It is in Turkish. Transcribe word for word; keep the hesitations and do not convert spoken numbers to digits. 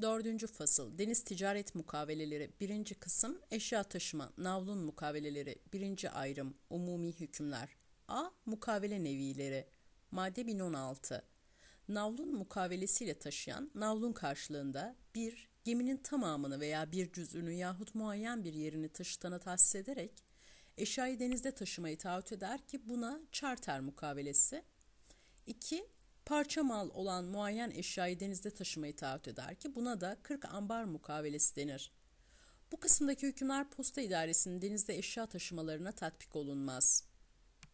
Dördüncü fasıl Deniz Ticaret Mukaveleleri birinci kısım Eşya taşıma navlun mukaveleleri birinci ayrım Umumi hükümler. A. Mukavele nevileri. Madde bin on altı. Navlun mukavelesiyle taşıyan navlun karşılığında bir Geminin tamamını veya bir cüz'ünü yahut muayyen bir yerini taşıtana tahsis ederek eşyayı denizde taşımayı taahhüt eder ki buna charter mukavelesi. iki Parça mal olan muayyen eşyayı denizde taşımayı taahhüt eder ki buna da kırk ambar mukavelesi denir. Bu kısımdaki hükümler posta idaresinin denizde eşya taşımalarına tatbik olunmaz.